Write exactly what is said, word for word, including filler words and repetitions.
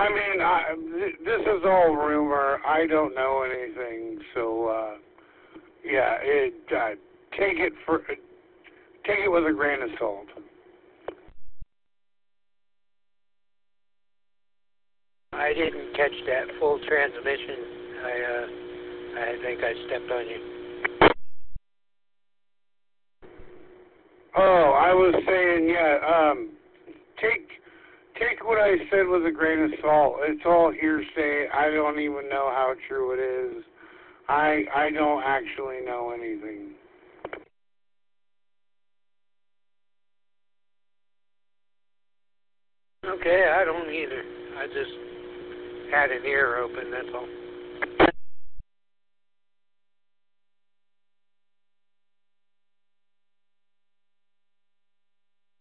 I mean, I, th- this is all rumor. I don't know anything, so uh, yeah, it uh, take it for take it with a grain of salt. I didn't catch that full transmission. I uh, I think I stepped on you. Oh, I was saying, yeah. Um, take take what I said with a grain of salt. It's all hearsay. I don't even know how true it is. I I don't actually know anything. Okay, I don't either. I just had an ear open, that's all.